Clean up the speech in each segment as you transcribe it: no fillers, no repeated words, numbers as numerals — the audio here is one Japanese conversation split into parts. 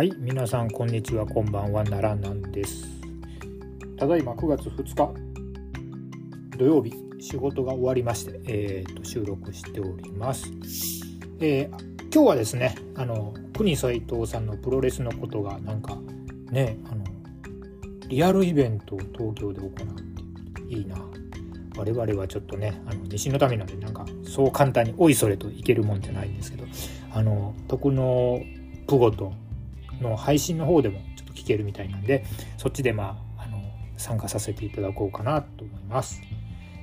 はい、皆さんこんにちは、こんばんは、奈良なんです。ただいま9月2日土曜日、仕事が終わりまして、収録しております。今日はですね、国斉藤さんのプロレスのことがなんかね、リアルイベントを東京で行うっていいな。我々はちょっとね、西の民なんでなんかそう簡単においそれといけるもんじゃないんですけど、徳のプゴトの配信の方でもちょっと聞けるみたいなんで、そっちで参加させていただこうかなと思います。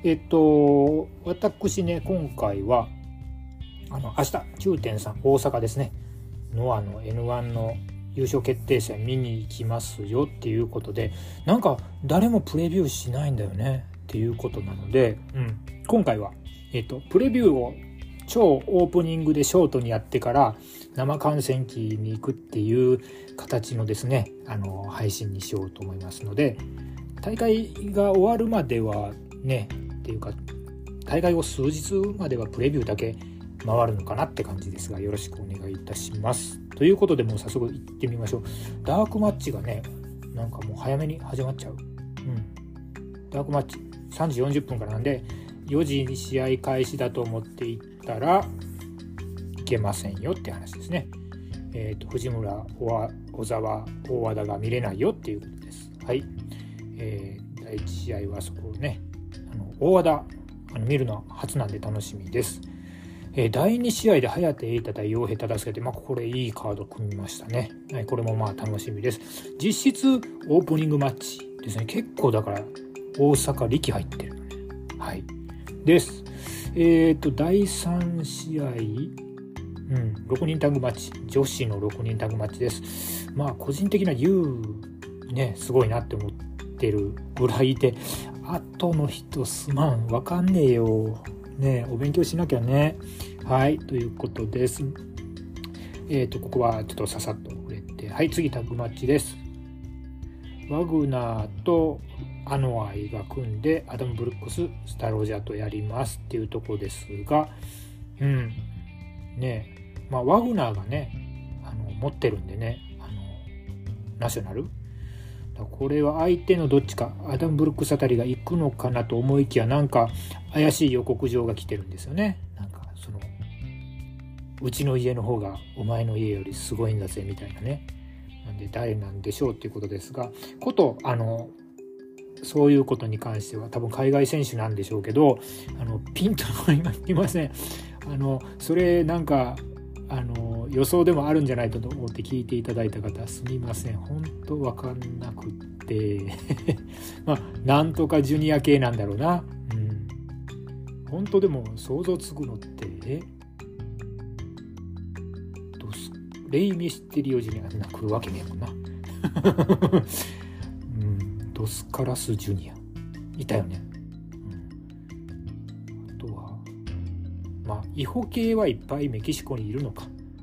私ね、今回は明日 9.3 大阪ですねのN1 の優勝決定戦見に行きますよっていうことで、なんか誰もプレビューしないんだよねっていうことなので、今回はプレビューを超オープニングでショートにやってから生観戦機に行くっていう形のですね、配信にしようと思いますので、大会が終わるまではねっていうか、大会を数日まではプレビューだけ回るのかなって感じですが、よろしくお願いいたします。ということで、もう早速行ってみましょう。ダークマッチがね、なんかもう早めに始まっちゃう。ダークマッチ3時40分からなんで、4時に試合開始だと思って行ったらいけませんよって話ですね。藤村、小沢、大和田が見れないよっていうことです。はい。第1試合はそこをね、大和田見るのは初なんで楽しみです。第2試合で早手瑛太対陽平忠介で、これいいカード組みましたね。これも楽しみです。実質オープニングマッチですね。結構だから大阪力入ってるのね。はいです。第3試合、6人タッグマッチ、女子の6人タッグマッチです。個人的なね、すごいなって思ってるぐらいで、後の人すまん、わかんねえよね、お勉強しなきゃね。はい、ということです。ここはちょっとささっと触れて、はい、次タッグマッチです。ワグナーとアノアイが組んでアダム・ブルックス、スタロジャとやりますっていうところですが、ワグナーがね持ってるんでね、ナショナルこれは相手のどっちか、アダム・ブルックスあたりが行くのかなと思いきや、なんか怪しい予告状が来てるんですよね。なんかうちの家の方がお前の家よりすごいんだぜみたいなね。なんで誰なんでしょうっていうことですが、そういうことに関しては多分海外選手なんでしょうけど、ピンといません。それなんか予想でもあるんじゃないかと思って聞いていただいた方、すみません、本当分かんなくってなんとかジュニア系なんだろうな。本当でも想像つくのってレイ・ミステリオジュニアが来るわけねえもんなドスカラスジュニアいたよね。あとは違法系はいっぱいメキシコにいるのか。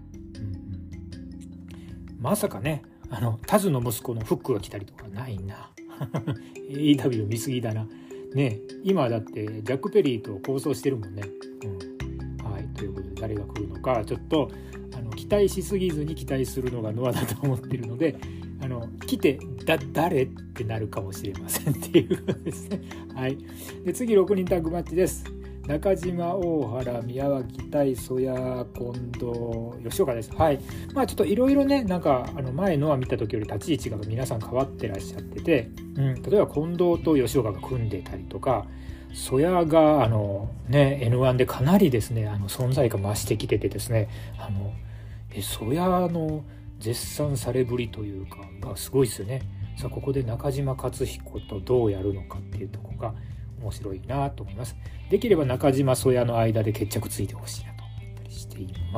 まさかね、タズの息子のフックが来たりとかないなAEW 見すぎだなね。今だってジャック・ペリーと構想してるもんね。はい、ということで誰が来るのかちょっと期待しすぎずに期待するのがノアだと思ってるので、来て誰ってなるかもしれませんっていうことですね。はい。で次6人タッグマッチです。中島、大原、宮脇対曽谷、近藤、吉岡です。はい。ちょっといろいろね、なんか前のは見た時より立ち位置が皆さん変わってらっしゃってて、例えば近藤と吉岡が組んでたりとか、曽谷がN1 でかなりですね存在感増してきててですね、曽谷の絶賛されぶりというかがすごいですよね。さあここで中島克彦とどうやるのかっていうところが面白いなと思います。できれば中島曽谷の間で決着ついてほしいなと思ったりしています。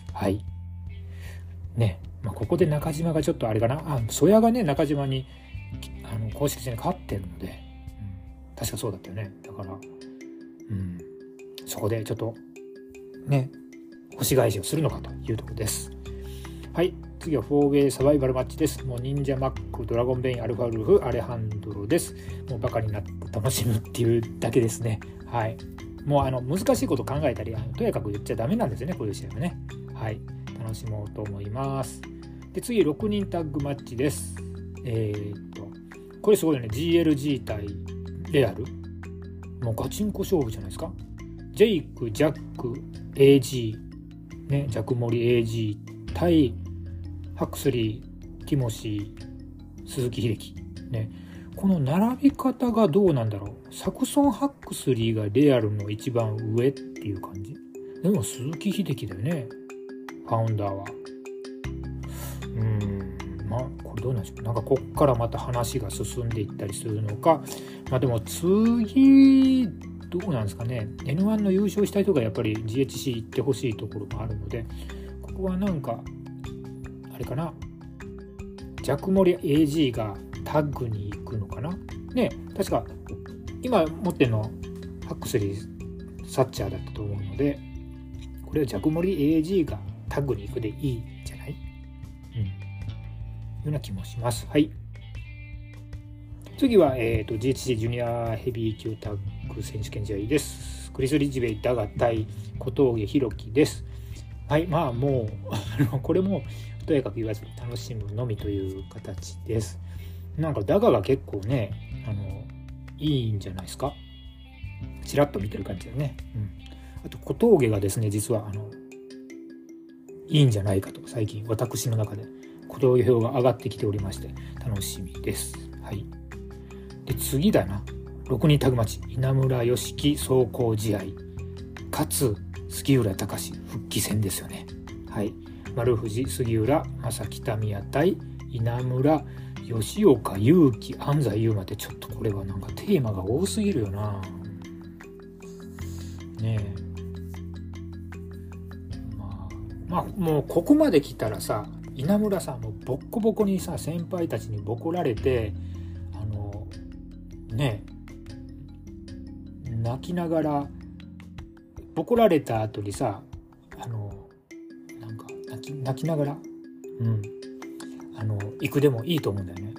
はいね。ここで中島がちょっとあれかな、曽谷がね中島に公式戦に勝ってるので、確かそうだったよね。だからそこでちょっとね星返しをするのかというところです。はい、次は 4way サバイバルマッチです。もう忍者マック、ドラゴンベイン、アルファウルフ、アレハンドロです。もうバカになって楽しむっていうだけですね。はい。もう難しいこと考えたりとやかく言っちゃダメなんですよね、こういう試合はね。はい、楽しもうと思います。 で次6人タッグマッチです。これすごいよね。 GLG 対レアル、もうガチンコ勝負じゃないですか。ジェイク、ジャック、AG、ね、ジャクモリ AG 対ハクスリー、ティモシー、鈴木秀樹、ね、この並び方がどうなんだろう。サクソン・ハクスリーがレアルの一番上っていう感じ。でも鈴木秀樹だよね、ファウンダーは。まあこれどうなんでしょう。なんかこっからまた話が進んでいったりするのか。まあでも次どうなんですかね。 N1 の優勝したいとかやっぱり GHC 行ってほしいところもあるので、ここはなんかあれかな、ジャクモリ AG がタッグに行くのかなね。確か今持ってるのハックスリー、サッチャーだったと思うので、これはジャクモリ AG がタッグに行くでいいんじゃない、ような気もします。はい。次は、GHC ジュニアヘビー級タッグ選手権試合です。クリス・リッジベイ・ダガ対小峠弘樹です。はい、まあもうこれもとやかく言わず楽しむのみという形です。なんかダガが結構ね、いいんじゃないですか。ちらっと見てる感じだよね。あと小峠がですね、実はいいんじゃないかと最近私の中で小峠票が上がってきておりまして楽しみです。はい。で次だな、6人タグマッチ、稲村良樹壮行試合かつ杉浦隆復帰戦ですよね。はい。丸藤、杉浦、正木民也対稲村、吉岡優希、安西優真って、ちょっとこれはなんかテーマが多すぎるよな。ねえ。まあもうここまで来たらさ、稲村さんもボッコボコにさ、先輩たちにボコられて、ねえ、泣きながらボコられた後にさ、なんか泣きながら行くでもいいと思うんだよね。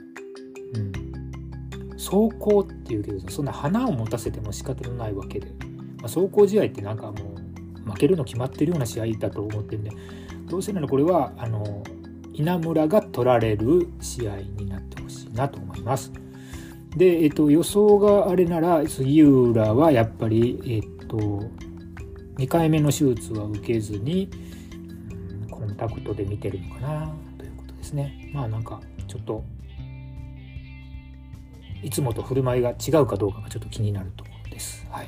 壮行っていうけどさ、そんな花を持たせても仕方のないわけで、壮行試合ってなんかもう負けるの決まってるような試合だと思ってるんで、どうせならこれは稲村が取られる試合になってほしいなと思います。で、予想があれなら杉浦はやっぱり2回目の手術は受けずにコンタクトで見てるのかなということですね。まあなんかちょっといつもと振る舞いが違うかどうかがちょっと気になるところです。はい。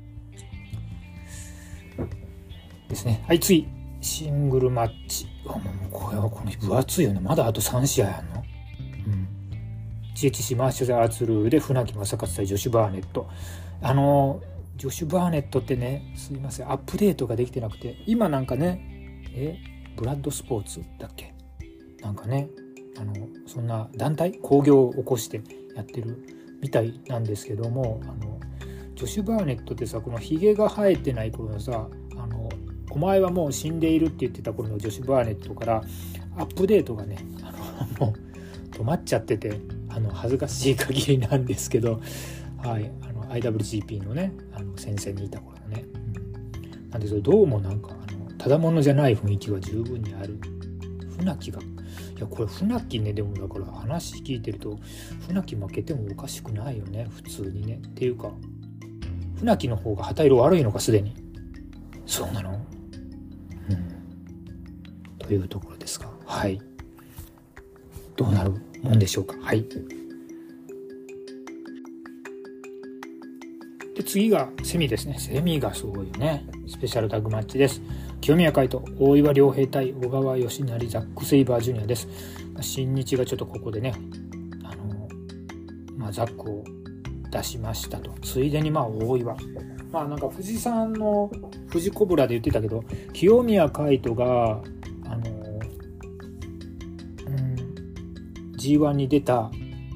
ですね。はい、次シングルマッチ。もうこれ分厚いよね。まだあと3試合あんの。GHC マーシャルアーツルールで船木正勝対ジョシュ・バーネット。ジョシュ・バーネットってね、すいません、アップデートができてなくて、今なんかね、ブラッドスポーツだっけ、なんかね、そんな団体興行を起こしてやってるみたいなんですけども、ジョシュ・バーネットってさ、このヒゲが生えてない頃のさ、お前はもう死んでいるって言ってた頃のジョシュ・バーネットからアップデートがね、もう止まっちゃってて、恥ずかしい限りなんですけど、はい、IWGP のね、先生にいた頃のね、なんでどうもなんかただものじゃない雰囲気は十分にある。船木が、いやこれ船木ね、でもだから話聞いてると船木負けてもおかしくないよね、普通にね。っていうか船木の方が旗色悪いのか、すでに。そうなの？というところですが、はい、どうなるもんでしょうか。はい。で次がセミですね。セミがすごいよね。スペシャルタッグマッチです。清宮海斗、大岩良平対小川義成、ザック・セイバージュニアです。新日がちょっとここでね、ザックを出しましたと。ついでに大岩、なんか富士山の富士コブラで言ってたけど、清宮海斗がG1 に出た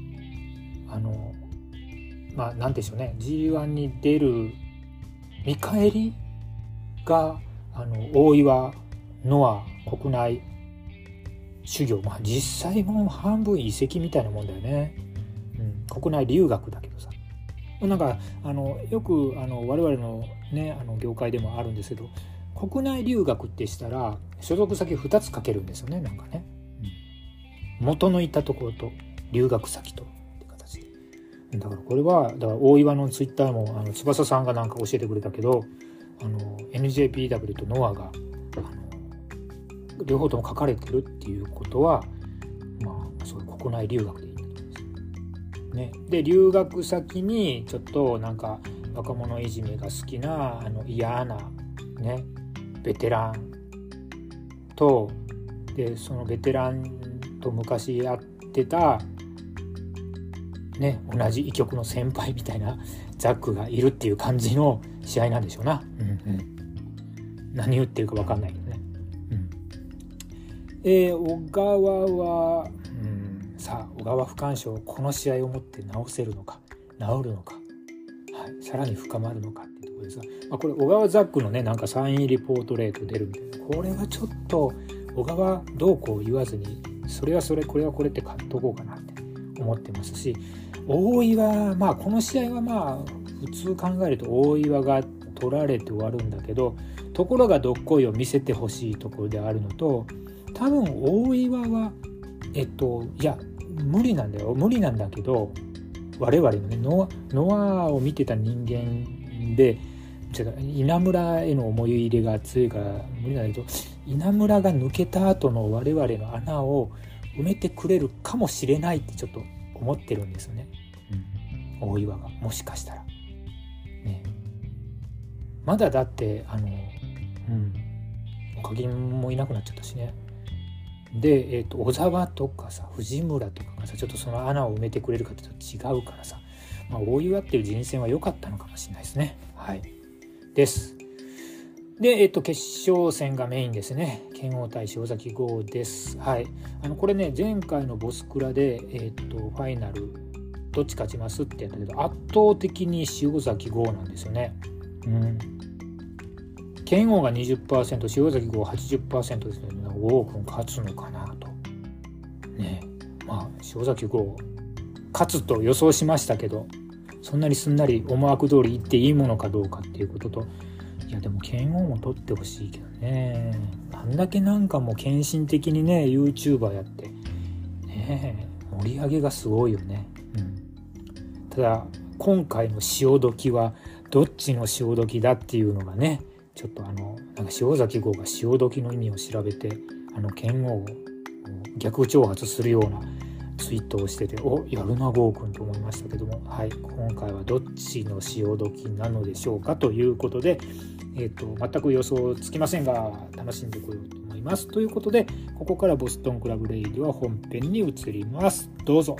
なんでしょうね、 G1 に出る見返りが大岩ノア国内修行、実際もう半分移籍みたいなもんだよね。国内留学だけどさ、なんかよく我々のね業界でもあるんですけど、国内留学ってしたら所属先2つ書けるんですよね、なんかね。 元のいたところと留学先とって形で、だからこれはだから大岩のツイッターも翼さんがなんか教えてくれたけど、NJPW とノアが両方とも書かれてるっていうことは、そういう国内留学でいいんだと思うんですよ、ね。で留学先にちょっとなんか若者いじめが好きな嫌なねベテランと、でそのベテランと昔やってたね同じ医局の先輩みたいなザックがいるっていう感じの試合なんでしょうな。何言ってるか分かんないけどね。小川は、さあ小川不干渉この試合をもって治せるのか治るのか、さらに深まるのかっていうところですが、これ小川ザックのねなんかサインリポートレート出るみたいな、これはちょっと小川どうこう言わずにそれはそれこれはこれって買っとこうかなって思ってますし、大岩この試合は普通考えると大岩が取られて終わるんだけど、ところがどっこいを見せてほしいところであるのと、多分大岩はいや無理なんだけど、我々のねノアを見てた人間で稲村への思い入れが強いから無理なんだけど、稲村が抜けた後の我々の穴を埋めてくれるかもしれないってちょっと思ってるんですよね、大岩がもしかしたらね。まだだっておかぎもいなくなっちゃったしね。で、小沢とかさ藤村とかがさちょっとその穴を埋めてくれるかと違うからさ、大岩っていう人選は良かったのかもしれないですね。です。で、決勝戦がメインですね。拳王対塩崎豪です。これね前回のボスクラで、ファイナルどっち勝ちますってやったけど圧倒的に塩崎豪なんですよね。拳王が 20% 塩崎豪 80% ですね。豪君勝つのかなとね。塩崎豪勝つと予想しましたけど、そんなにすんなり思惑通り言っていいものかどうかっていうことと、いやでも拳王も取ってほしいけどね。あんだけなんかもう献身的にね YouTuber やってね盛り上げがすごいよね。ただ今回の潮時はどっちの潮時だっていうのがね、ちょっとなんか塩崎豪が潮時の意味を調べて剣王を逆挑発するようなツイートをしてて、やるな豪君と思いましたけども、今回はどっちの潮時なのでしょうかということで、全く予想つきませんが楽しんでこようと思いますということで、ここからボストンクラブレイディは本編に移ります。どうぞ。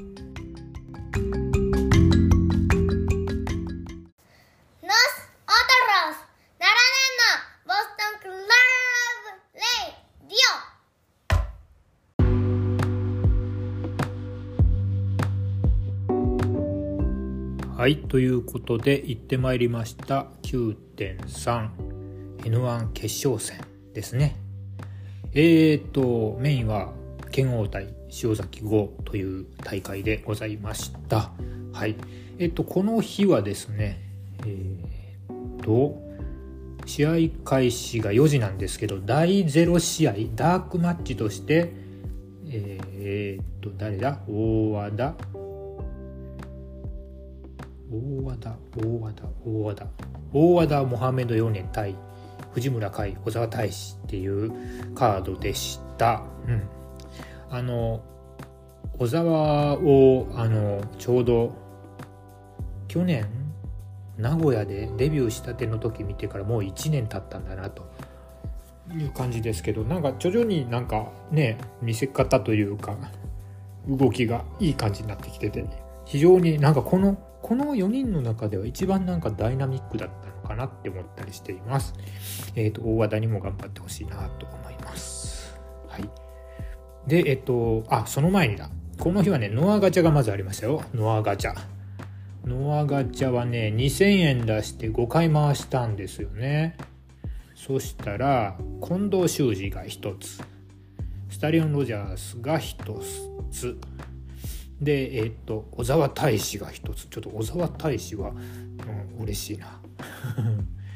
ということで行ってまいりました 9.3N1 決勝戦ですね。メインは拳王対塩崎豪という大会でございました。この日はですね試合開始が4時なんですけど、第0試合ダークマッチとして誰だ大和田モハメド・ヨネ対藤村海小沢大志っていうカードでした。小沢をちょうど去年名古屋でデビューしたての時見てからもう1年経ったんだなという感じですけど、なんか徐々になんかね見せ方というか動きがいい感じになってきてて、非常になんかこの4人の中では一番なんかダイナミックだったのかなって思ったりしています。大和田にも頑張ってほしいなと思います。でその前にこの日はねノアガチャがまずありましたよ。ノアガチャはね2000円出して5回回したんですよね。そしたら近藤修二が1つ、スタリオンロジャースが1つで、小沢大志が1つ。ちょっと小沢大志は、嬉しいな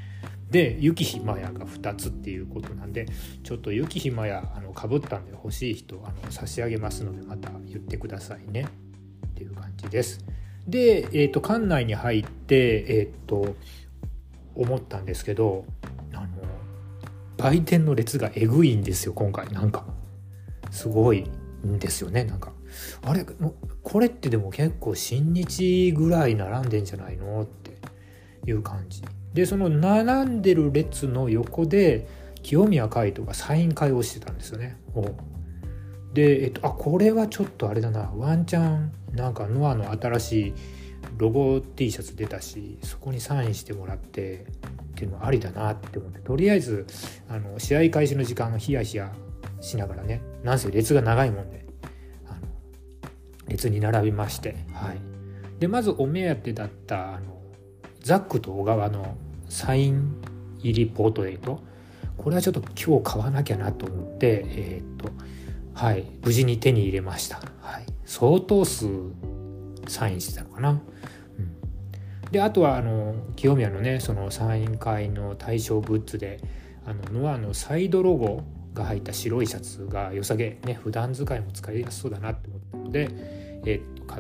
で雪ひまやが2つっていうことなんで、ちょっと雪ひまやかぶったんで欲しい人差し上げますので、また言ってくださいねっていう感じです。で、館内に入って思ったんですけど、売店の列がえぐいんですよ今回。なんかすごいんですよね。なんかあれこれってでも結構新日ぐらい並んでんじゃないのっていう感じで、その並んでる列の横で清宮海斗がサイン会をしてたんですよね。で、これはちょっとあれだな、ワンチャンなんかノアの新しいロゴ T シャツ出たし、そこにサインしてもらってっていうのはありだなって思って、とりあえず試合開始の時間ヒヤヒヤしながらね、なんせ列が長いもんで列に並びまして、はい、でまずお目当てだったザックと小川のサイン入りポートレート、これはちょっと今日買わなきゃなと思ってはい、無事に手に入れました。はい、相当数サインしてたのかな。であとは清宮のねそのサイン会の対象グッズでノアのサイドロゴが入った白いシャツが良さげね、普段使いも使いやすそうだなって思ったので、買って、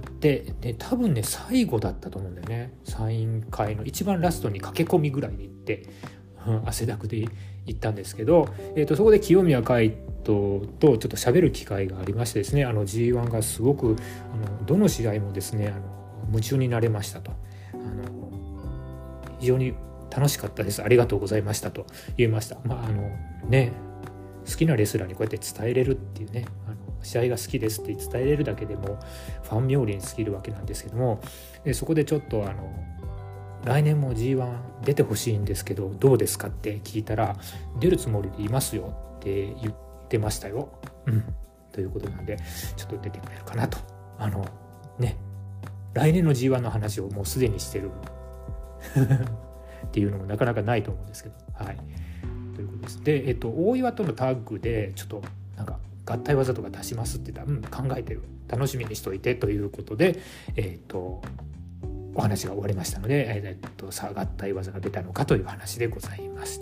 で多分ね最後だったと思うんだよね。サイン会の一番ラストに駆け込みぐらいで行って、汗だくで行ったんですけど、そこで清宮海斗とちょっと喋る機会がありましてですね、G1 がすごくどの試合もですね夢中になれましたと、非常に楽しかったです、ありがとうございましたと言いました。ね、好きなレスラーにこうやって伝えれるっていうね、試合が好きですって伝えれるだけでもファン冥利に尽きるわけなんですけども、そこでちょっと来年も G1 出てほしいんですけどどうですかって聞いたら、出るつもりでいますよって言ってましたよ。ということなんでちょっと出てくれるかなと。ね、来年の G1 の話をもうすでにしてるっていうのもなかなかないと思うんですけど、はい、ということです。で、大岩とのタッグでちょっとなんか合体技とか出しますって言ったら、考えてる、楽しみにしといてということで、お話が終わりましたので、さあ合体技が出たのかという話でございました。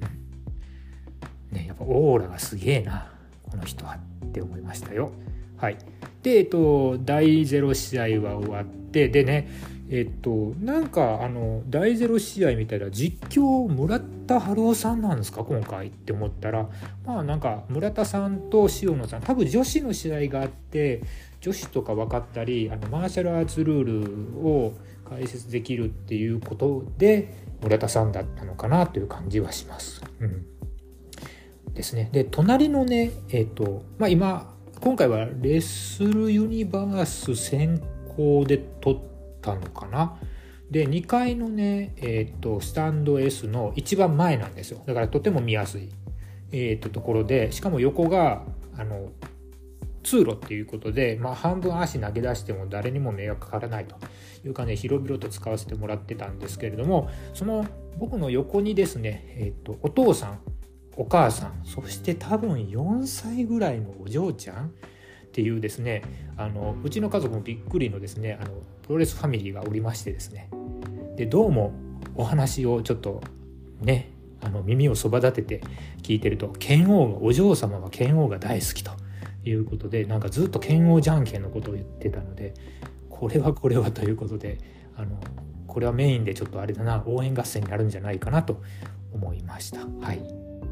ね、やっぱオーラがすげえなこの人はって思いましたよ。はい。で、第0試合は終わって、でね、なんか第0試合みたいな実況村田春夫さんなんですか今回って思ったら、なんか村田さんと塩野さん、多分女子の試合があって女子とか分かったりマーシャルアーツルールを解説できるっていうことで村田さんだったのかなという感じはします。ですね。で隣のね今回はレスルユニバース先行で撮ったのかな。で2階のね、スタンド S の一番前なんですよ。だからとても見やすい、ところで、しかも横が通路っていうことで、半分足投げ出しても誰にも迷惑かからないというかね、広々と使わせてもらってたんですけれども、その僕の横にですね、お父さんお母さん、そして多分4歳ぐらいのお嬢ちゃんっていうですね、うちの家族もびっくりのですねプロレスファミリーがおりましてですね、でどうもお話をちょっとね耳をそば立てて聞いてると、お嬢様は剣王が大好きということで、なんかずっと剣王じゃんけんのことを言ってたので、これはということでこれはメインでちょっとあれだな、応援合戦になるんじゃないかなと思いました。はい。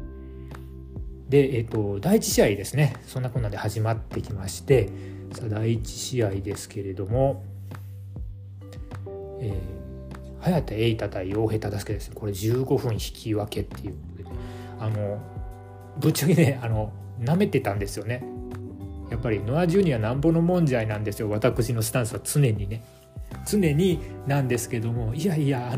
で、第1試合ですね、そんなこんなで始まってきまして、さあ第1試合ですけれども、早田瑛太対大江忠介ですね。これ15分引き分けっていうことで、ね、ぶっちゃけね舐めてたんですよね。やっぱりノア・ジュニアなんぼのもんじゃいなんですよ、私のスタンスは常になんですけども、いや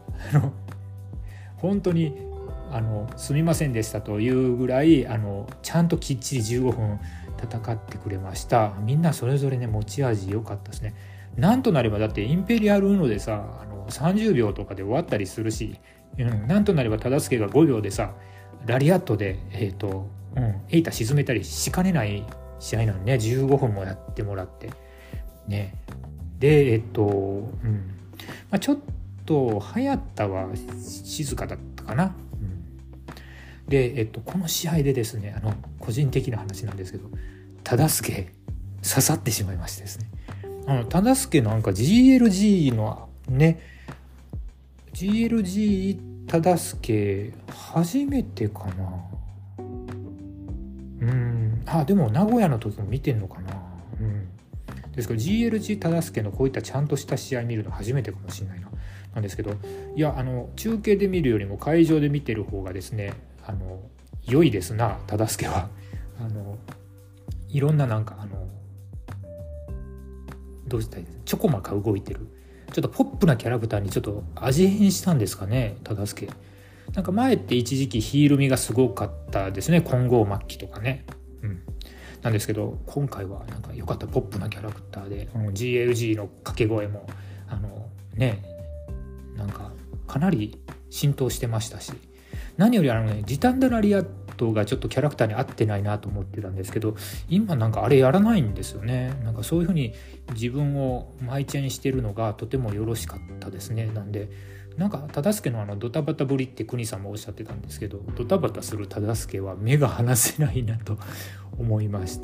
本当にすみませんでしたというぐらいちゃんときっちり15分戦ってくれました。みんなそれぞれね持ち味良かったですね。なんとなればだってインペリアルウノでさ30秒とかで終わったりするし、なんとなれば忠相が5秒でさラリアットでエイタ沈めたりしかねない試合なのにね、15分もやってもらってね。でちょっと早田は静かだったかかな。で、この試合でですね、個人的な話なんですけど、忠相刺さってしまいましてですね、忠相なんか GLG のね GLG 忠相初めてかな。でも名古屋の時も見てんのかな。ですから GLG 忠相のこういったちゃんとした試合見るの初めてかもしれないなんですけど、いや中継で見るよりも会場で見てる方がですね良いですな。忠相はいろんななんかどうしたらいいですか、ちょこまか動いてるちょっとポップなキャラクターにちょっと味変したんですかね、忠相。なんか前って一時期ヒール味がすごかったですね、金剛末期とかね。なんですけど今回はなんか良かったポップなキャラクターで、GLG の掛け声もなんかかなり浸透してましたし、何よりジタンダラリアットがちょっとキャラクターに合ってないなと思ってたんですけど、今なんかあれやらないんですよね。なんかそういう風に自分をマイチェンしてるのがとてもよろしかったですね。なんでなんか忠相のドタバタぶりって国さんもおっしゃってたんですけど、ドタバタする忠相は目が離せないなと思いました。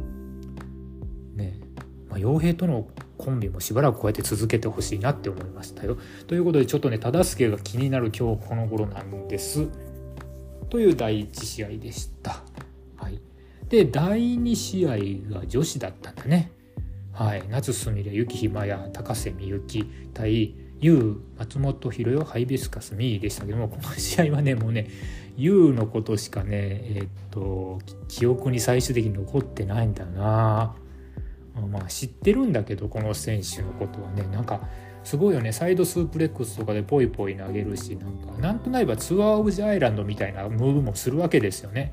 傭兵とのコンビもしばらくこうやって続けてほしいなって思いましたよ。ということでちょっとね忠相が気になる今日この頃なんですという第1試合でした。で第2試合が女子だったんだね。夏すみれ雪ひまや高瀬みゆき対優松本ひろよハイビスカスミーでしたけども、この試合はねもうね優のことしかね記憶に最終的に残ってないんだな。知ってるんだけどこの選手のことはね、なんかすごいよね。サイドスープレックスとかでポイポイ投げるし、なんとなくツアーオブジャアイランドみたいなムーブもするわけですよね。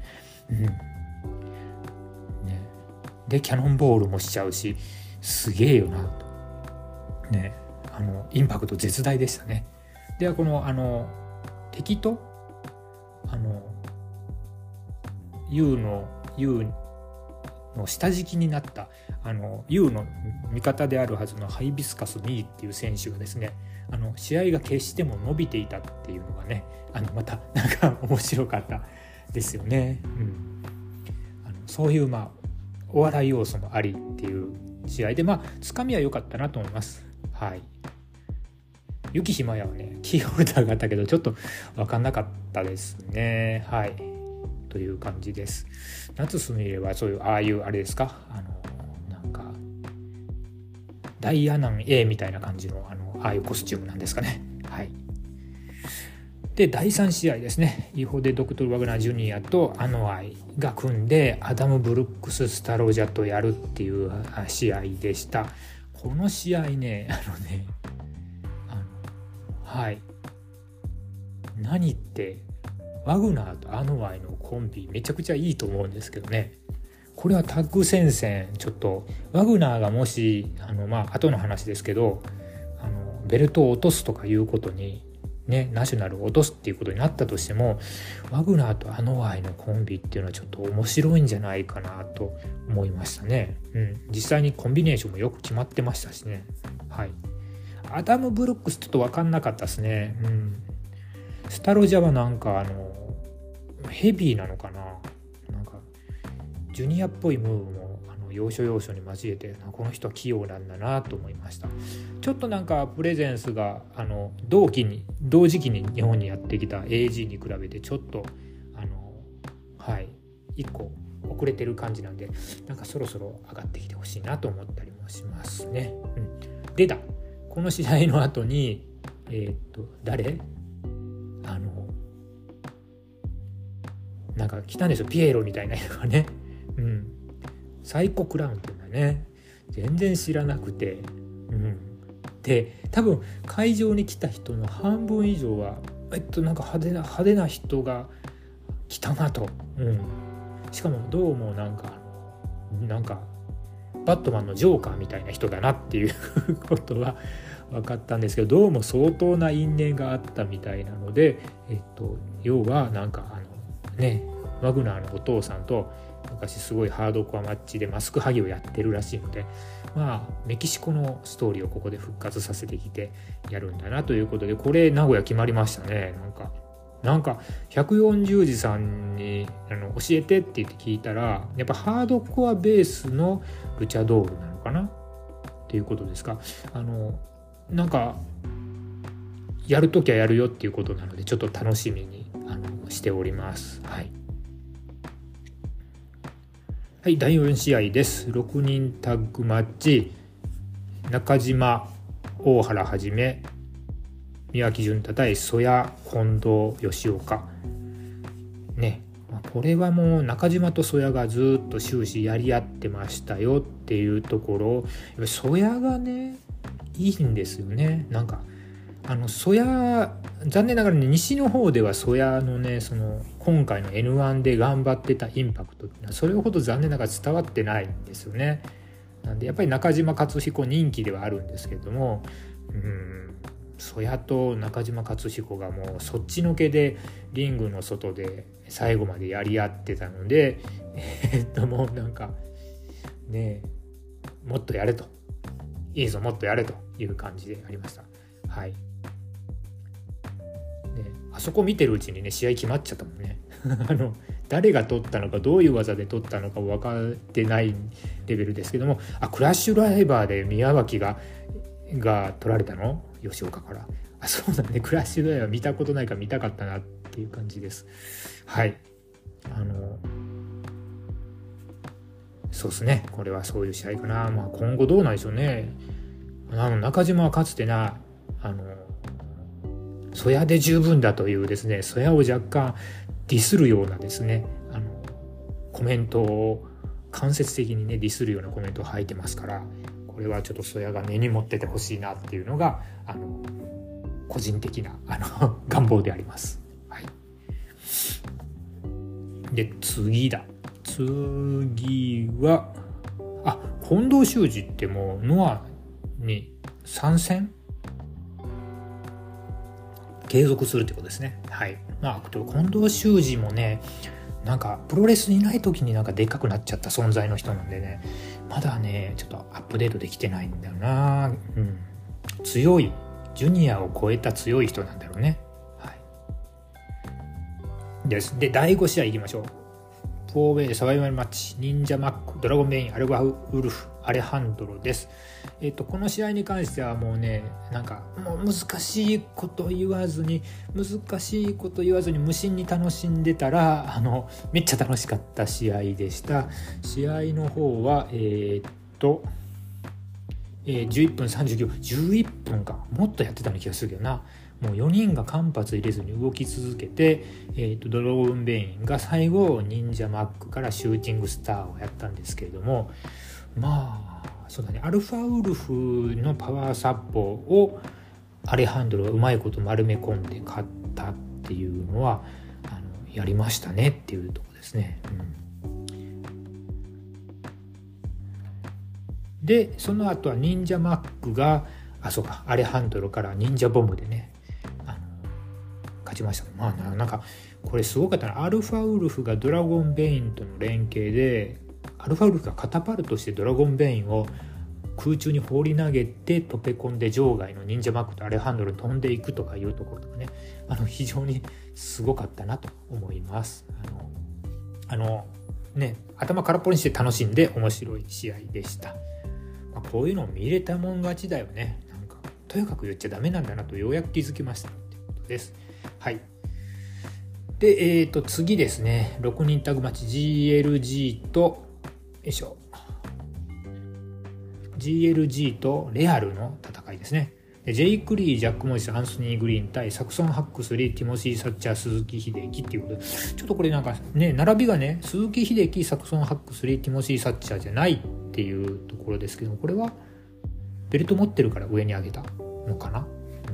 でキャノンボールもしちゃうし、すげえよなとね。インパクト絶大でしたね。ではこの敵とユウの下敷きになったユウの味方であるはずのハイビスカスミーっていう選手がですね試合が決しても伸びていたっていうのがねまたなんか面白かったですよね。そういうお笑い要素もありっていう試合でつかみは良かったなと思います。雪ひまやはねキーホルダーがあったけどちょっと分かんなかったですね。という感じです。夏すみれはそういうあれですか、なんかダイアナン A みたいな感じのああいうコスチュームなんですかね。で第3試合ですね、イホデ・ドクトル・ワグナー・ジュニアとアノアイが組んでアダム・ブルックス・スタロジャとやるっていう試合でした。この試合ね何ってワグナーとアノアイのコンビめちゃくちゃいいと思うんですけどね。これはタッグ戦線ちょっとワグナーがもし後の話ですけどベルトを落とすとかいうことにねナショナルを落とすっていうことになったとしてもワグナーとアノアイのコンビっていうのはちょっと面白いんじゃないかなと思いましたね。実際にコンビネーションもよく決まってましたしね。アダム・ブルックスちょっと分かんなかったですね。スタロジャはなんかヘビーなのかな、なんかジュニアっぽいムーブも要所要所に交えてこの人は器用なんだなと思いました。ちょっとなんかプレゼンスが同時期に日本にやってきた AG に比べてちょっと1個遅れてる感じなんで、なんかそろそろ上がってきてほしいなと思ったりもしますね。でこの試合の後に誰なんか来たんですよ、ピエロみたいな人がね。サイコクラウンっていうんだね。全然知らなくて、で多分会場に来た人の半分以上はなんか派手な人が来たなと。しかもどうもなんかバットマンのジョーカーみたいな人だなっていうことは分かったんですけど、どうも相当な因縁があったみたいなので、要はなんかワグナーのお父さんと昔すごいハードコアマッチでマスク剥ぎをやってるらしいので、メキシコのストーリーをここで復活させてきてやるんだなということで、これ名古屋決まりましたね。なんかなんか140字さんに教えてって言って聞いたら、やっぱハードコアベースのルチャドールなのかなっていうことですか。なんかやるときはやるよっていうことなので、ちょっと楽しみにしております。はい、はい、第4試合です。6人タッグマッチ、中島、大原はじめ、宮城潤太対曽谷、近藤、吉岡ね。これはもう中島と曽谷がずっと終始やり合ってましたよっていうところ、やっぱり曽谷がねいいんですよね。なんか曽谷、残念ながらね、西の方では曽谷のね、その今回の N1 で頑張ってたインパクトっていうのはそれほど残念ながら伝わってないんですよね。なんでやっぱり中島克彦人気ではあるんですけれども、曽谷と中島克彦がもうそっちのけでリングの外で最後までやり合ってたので、もうなんかね、もっとやれと、いいぞもっとやれという感じでありました。はい。あそこ見てるうちにね、試合決まっちゃったもんね。誰が取ったのか、どういう技で取ったのか分かってないレベルですけども、クラッシュライバーで宮脇が取られたの、吉岡から。そうだね、クラッシュライバー見たことないから見たかったなっていう感じです。はい。そうですね、これはそういう試合かな。今後どうなんでしょうね。中島はかつてな曽谷で十分だというですね、曽谷を若干ディスるようなですね、コメントを間接的にねディスるようなコメントを吐いてますから、これはちょっと曽谷が根に持っててほしいなっていうのが個人的な願望であります。はい。で次は近藤修二ってもうノアに参戦継続するってことですね。はい。近藤修二もね、なんかプロレスにいない時になんかでっかくなっちゃった存在の人なんでね、まだねちょっとアップデートできてないんだよな。強いジュニアを超えた強い人なんだろうね。はい。で第5試合いきましょう。4ウェイサバイバルマッチ、忍者マック、ドラゴンベイン、アルバウルフ、アレハンドロです。この試合に関してはもうね、なんかもう難しいこと言わずに無心に楽しんでたらめっちゃ楽しかった試合でした。試合の方は11分39、11分か、もっとやってたような気がするけどな。もう4人が間髪入れずに動き続けて、ドラゴンベインが最後忍者マックからシューティングスターをやったんですけれども、そうだね、アルファウルフのパワーサッポをアレハンドロがうまいこと丸め込んで勝ったっていうのはやりましたねっていうところですね。でその後は忍者マックがアレハンドロから忍者ボムでね勝ちましたね。なんかこれすごかったな。アルファウルフがドラゴンベインとの連携で、アルファウルフがカタパルトしてドラゴンベインを空中に放り投げてトペコンで場外の忍者マックとアレハンドロに飛んでいくとかいうところとかね、非常にすごかったなと思います。頭空っぽにして楽しんで面白い試合でした。こういうのを見れたもん勝ちだよね。なんかとにかく言っちゃダメなんだなとようやく気づきましたということです。はい。で、次ですね、6人タッグマッチ GLG とGLG とレアルの戦いですね。ジェイク・リー、ジャック・モリス、アンソニー・グリーン対サクソン・ハックスリー、ティモシー・サッチャー、鈴木秀樹っていうことで、ちょっとこれなんかね、並びがね、鈴木秀樹、サクソン・ハックスリー、ティモシー・サッチャーじゃないっていうところですけども、これはベルト持ってるから上に上げたのかな、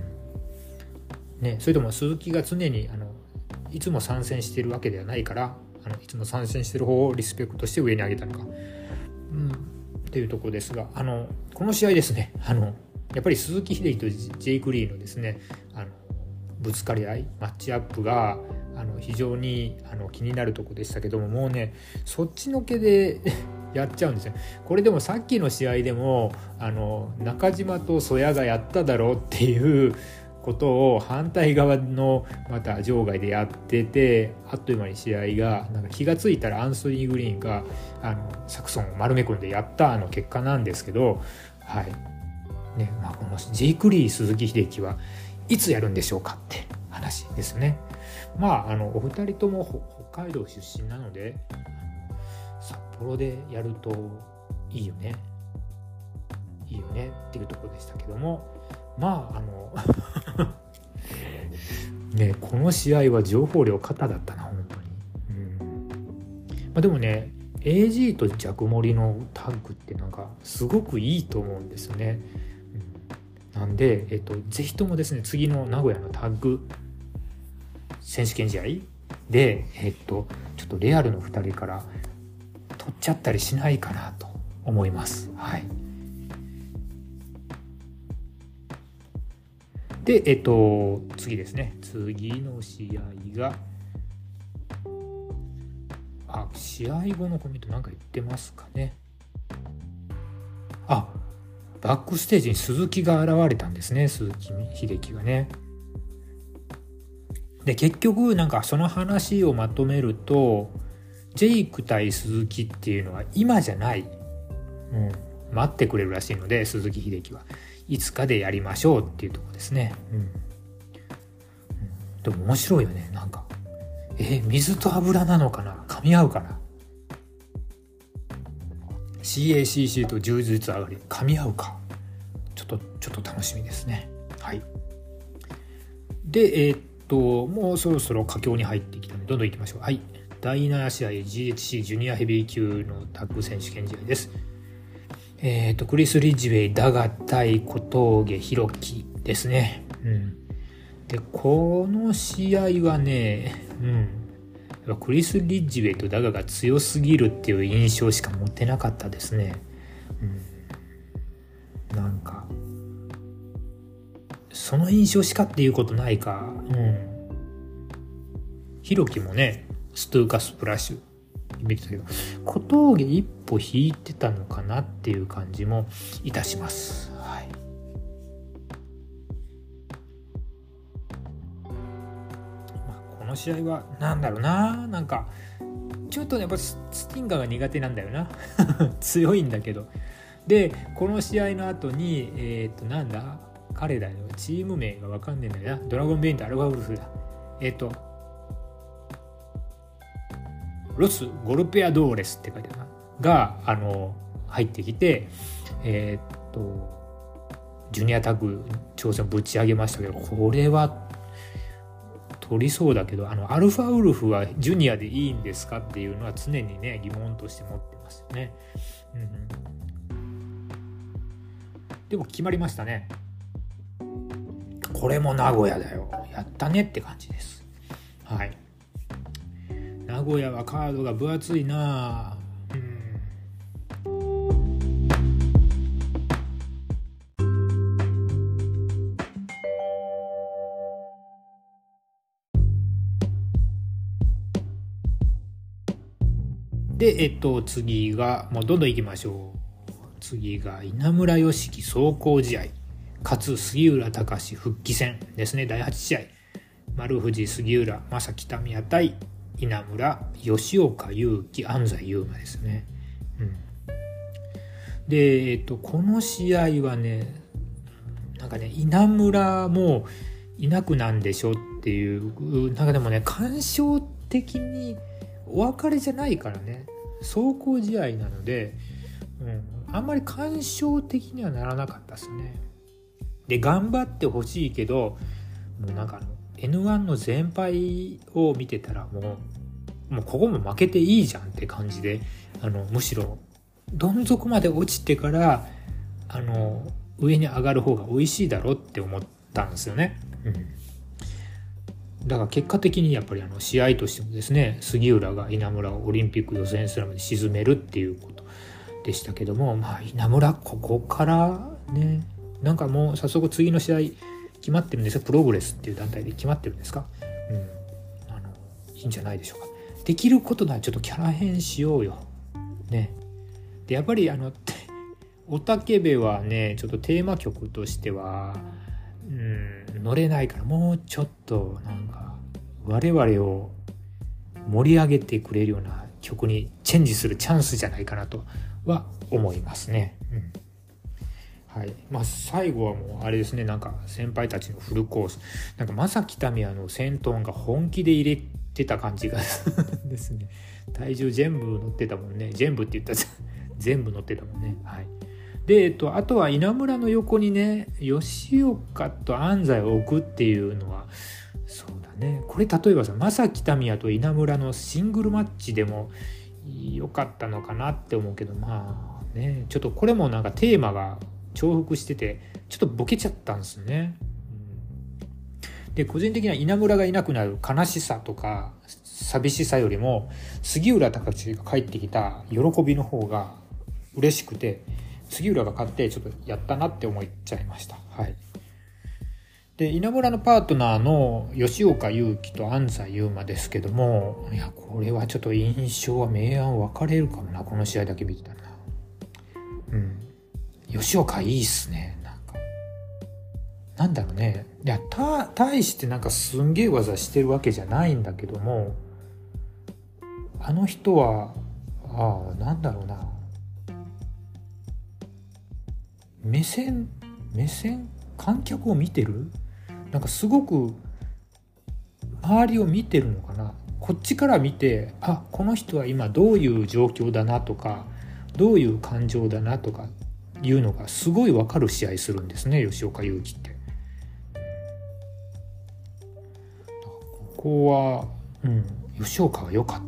それとも鈴木が常にいつも参戦してるわけではないから、いつも参戦してる方をリスペクトして上に上げたのか、っていうところですが、この試合ですね、やっぱり鈴木秀樹とジェイク・リーのですね、ぶつかり合い、マッチアップが非常に気になるところでしたけども、もうねそっちのけでやっちゃうんですよ。これでもさっきの試合でも中島と曽谷がやっただろうっていうことを反対側のまた場外でやってて、あっという間に試合がなんか気がついたらアンソニー・グリーンがサクソンを丸め込んでやった結果なんですけど、はいね、このジェイク・リー、鈴木秀樹はいつやるんでしょうかって話ですね。お二人とも北海道出身なので札幌でやるといいよねっていうところでしたけども、ね、この試合は情報量過多だったな本当に。でもね AG とジャクモリのタッグってなんかすごくいいと思うんですよね。なんで、ぜひともですね次の名古屋のタッグ選手権試合で、ちょっとレアルの2人から取っちゃったりしないかなと思います。はい。で、次ですね。次の試合が試合後のコメントなんか言ってますかね。バックステージに鈴木が現れたんですね。鈴木秀樹がね。で結局なんかその話をまとめると、ジェイク対鈴木っていうのは今じゃない、待ってくれるらしいので、鈴木秀樹はいつかでやりましょうっていうところですね。でも面白いよね。なんか水と油なのかな、噛み合うかな。 CACC と柔術上がり噛み合うか、ちょっと楽しみですね。はい。でもうそろそろ佳境に入ってきたのでどんどんいきましょう。はい。第7試合 GHC ジュニアヘビー級のタッグ選手権試合です。クリス・リッジウェイダガ対小峠弘樹ですね。でこの試合はね、クリス・リッジウェイとダガが強すぎるっていう印象しか持ってなかったですね。なんかその印象しかっていうことないか。弘樹もねストゥーカスプラッシュ見てたけど、小峠一歩引いてたのかなっていう感じもいたします。はい。この試合はなんだろうな、なんかちょっとやっぱスティンガーが苦手なんだよな強いんだけど。でこの試合の後になんだ彼だよ、チーム名が分かんねえんだよな。ドラゴンベインとアルファウルフだ。ロス・ゴルペアドーレスって書いてあるなが入ってきて、ジュニアタッグ挑戦をぶち上げましたけど、これは取りそうだけど、アルファウルフはジュニアでいいんですかっていうのは常にね疑問として持ってますよね。でも決まりましたね。これも名古屋だよ、やったねって感じです。はい。名古屋はカードが分厚いな。で次がもうどんどんいきましょう。次が稲村良樹壮行試合勝杉浦隆復帰戦ですね。第8試合丸藤杉浦正木民也対稲村吉岡優輝安西優真ですね。でこの試合はね、なんかね稲村もいなくなんでしょっていう、なんかでもね感傷的にお別れじゃないからね、壮行試合なので、あんまり感傷的にはならなかったですね。で頑張ってほしいけど、もうなんかN1 の全敗を見てたらもうここも負けていいじゃんって感じで、むしろどん底まで落ちてから上に上がる方が美味しいだろって思ったんですよね。だから結果的にやっぱり試合としてもですね、杉浦が稲村をオリンピック予選スラムで沈めるっていうことでしたけども、稲村ここからね、なんかもう早速次の試合決まってるんですよ。プログレスっていう団体で決まってるんですか。いいんじゃないでしょうか。できることならちょっとキャラ変しようよね。でやっぱりおたけべはねちょっとテーマ曲としては乗れないから、もうちょっとなんか我々を盛り上げてくれるような曲にチェンジするチャンスじゃないかなとは思いますね。はい。最後はもうあれですね、なんか先輩たちのフルコース、なんか正木民也の先頭が本気で入れてた感じがですね。体重全部乗ってたもんね。全部って言ったじゃん。全部乗ってたもんね。はい。で、あとは稲村の横にね、吉岡と安西を置くっていうのは、そうだね。これ例えばさ、正木民也と稲村のシングルマッチでも良かったのかなって思うけど、ちょっとこれもなんかテーマが重複してて、ちょっとボケちゃったんですね。で、個人的には稲村がいなくなる悲しさとか寂しさよりも、杉浦隆が帰ってきた喜びの方が嬉しくて、杉浦が勝ってちょっとやったなって思っちゃいました。はい。で、稲村のパートナーの吉岡祐樹と安西優真ですけども、いや、これはちょっと印象は明暗分かれるかもな、この試合だけ見てたらな。吉岡いいっすね。なんだろうね。いや、対してなんかすんげえ技してるわけじゃないんだけども、あの人は、なんだろうな。目線、観客を見てる？なんかすごく周りを見てるのかな。こっちから見て、この人は今どういう状況だなとか、どういう感情だなとかいうのがすごい分かる試合するんですね、吉岡祐樹って。ここは、吉岡は良かった、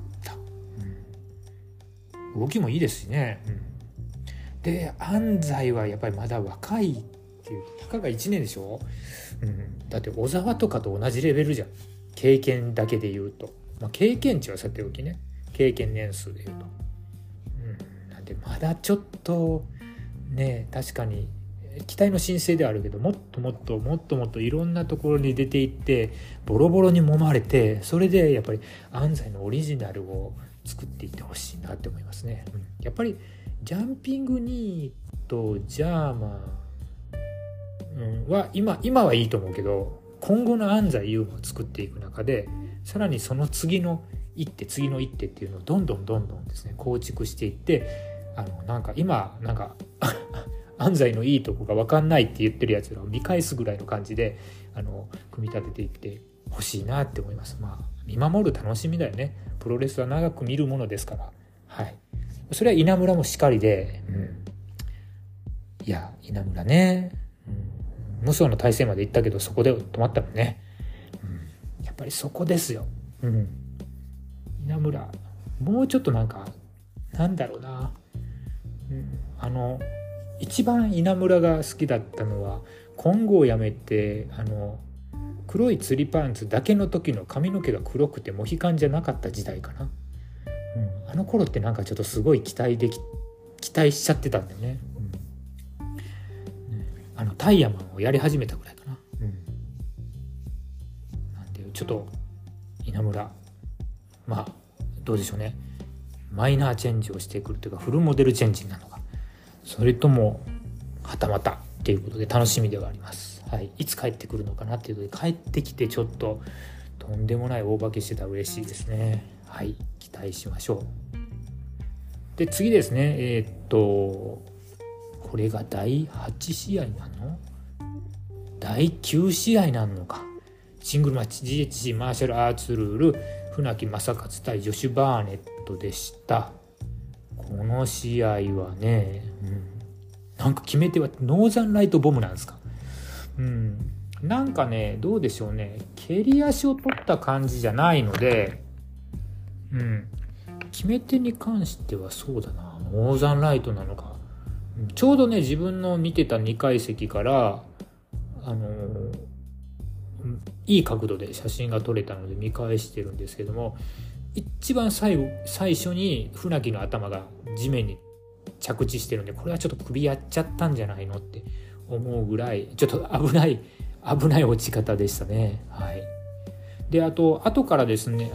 動きもいいですしね。で、安西はやっぱりまだ若いっていう、たかが1年でしょ。だって小沢とかと同じレベルじゃん、経験だけで言うと。経験値はさておきね、経験年数で言うと、なんでまだちょっとね、確かに期待の新星ではあるけど、もっといろんなところに出ていってボロボロに揉まれて、それでやっぱり安西のオリジナルを作っていってほしいなって思いますね。やっぱりジャンピングニーとジャーマン、は今はいいと思うけど、今後の安西優真を作っていく中で、さらにその次の一手っていうのをどんどんですね、構築していって、なんか今なんか安西のいいとこが分かんないって言ってるやつらを見返すぐらいの感じで組み立てていってほしいなって思います。見守る楽しみだよね。プロレスは長く見るものですから。はい。それは稲村もしかりで、いや稲村ね、無双の体制まで行ったけどそこで止まったもんね。やっぱりそこですよ。稲村もうちょっとなんだろうな。一番稲村が好きだったのは、今後をやめて黒い釣りパンツだけの時の髪の毛が黒くてモヒカンじゃなかった時代かな。あの頃ってなんかちょっとすごい期待しちゃってたんだよね。タイヤマンをやり始めたぐらいかな。なんでちょっと稲村、どうでしょうね。マイナーチェンジをしてくるというか、フルモデルチェンジなのか、それともはたまたっていうことで楽しみではあります。はい、いつ帰ってくるのかなっていうことで、帰ってきてちょっととんでもない大化けしてたら嬉しいですね。はい、期待しましょう。で、次ですね。これが第8試合なの？第9試合なんのか。シングルマッチ GHC マーシャルアーツルール、船木正勝対ジョシュ・バーネットでした。この試合はね、なんか決め手はノーザンライトボムなんですか。なんかね、どうでしょうね、蹴り足を取った感じじゃないので、決め手に関してはそうだな、ノーザンライトなのか。ちょうどね、自分の見てた2階席からいい角度で写真が撮れたので見返してるんですけども、一番最初に船木の頭が地面に着地してるんで、これはちょっと首やっちゃったんじゃないのって思うぐらい、ちょっと危ない落ち方でしたね。はい。で、後からですね、